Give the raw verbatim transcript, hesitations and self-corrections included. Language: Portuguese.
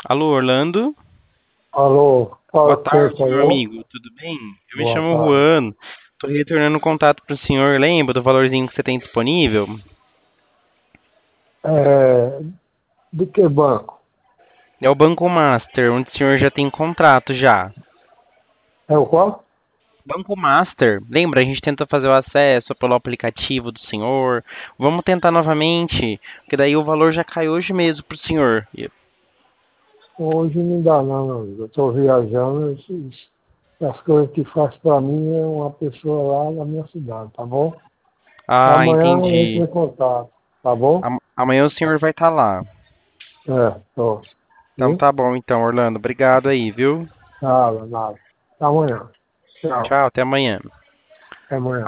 Alô, Orlando? Alô, Boa fala quem tarde, sou meu eu? amigo. Tudo bem? Eu me Boa chamo tarde. Juan. Tô retornando o contato pro senhor. Lembra do valorzinho que você tem disponível? É, de que banco? É o Banco Master, onde o senhor já tem contrato já. É o qual? Banco Master, lembra? A gente tenta fazer o acesso pelo aplicativo do senhor. Vamos tentar novamente, porque daí o valor já cai hoje mesmo pro senhor. E- Hoje não dá não, meu amigo. Eu estou viajando e e as coisas que faz para mim é uma pessoa lá na minha cidade, tá bom? Ah, Amanhã a gente entendi. entra em contato, tá bom? Am- Amanhã o senhor vai estar lá. É, tô. Então Sim? tá bom, então, Orlando. Obrigado aí, viu? Nada, nada. Até amanhã. Tchau. Tchau, até amanhã. Até amanhã.